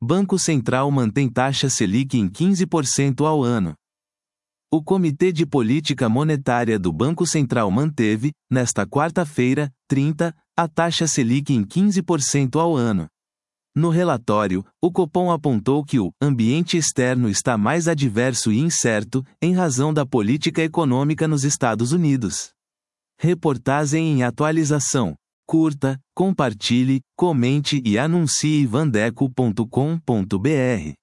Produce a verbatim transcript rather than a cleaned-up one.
Banco Central mantém taxa Selic em quinze por cento ao ano. O Comitê de Política Monetária do Banco Central manteve, nesta quarta-feira, trinta, a taxa Selic em quinze por cento ao ano. No relatório, o Copom apontou que o ambiente externo está mais adverso e incerto, em razão da política econômica nos Estados Unidos. Reportagem em atualização. Curta, compartilhe, comente e anuncie vandeco ponto com ponto br.